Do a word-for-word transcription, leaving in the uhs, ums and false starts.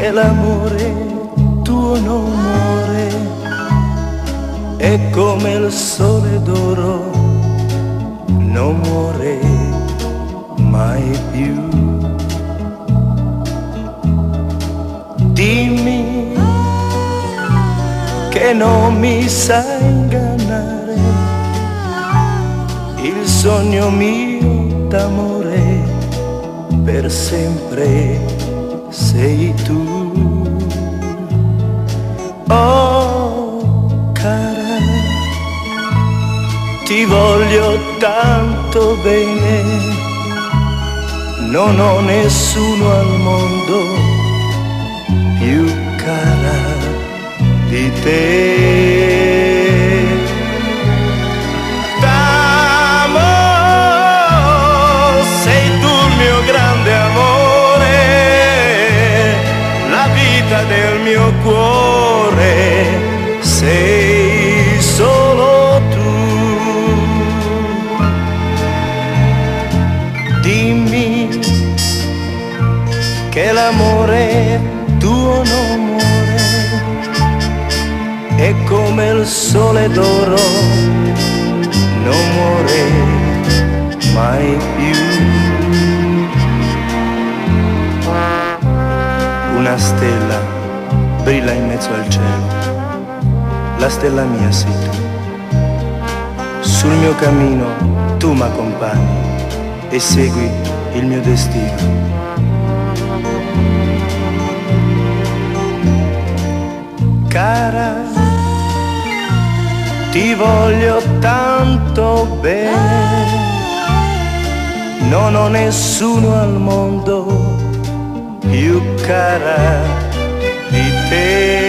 che l'amore tuo non muore, è come il sole d'oro, non muore mai più. Dimmi che non mi sai ingannare, il sogno mio d'amore per sempre sei tu. Oh cara, ti voglio tanto bene, non ho nessuno al mondo più cara di te. T'amo, sei tu il mio grande amore, la vita del mio cuore, sei solo tu. Dimmi che l'amore tuo non muore, è come il sole d'oro, non muore mai più. Una stella brilla in mezzo al cielo, la stella mia sei tu. Sul mio cammino tu m'accompagni e segui il mio destino. Cara, ti voglio tanto bene, non ho nessuno al mondo più cara di te.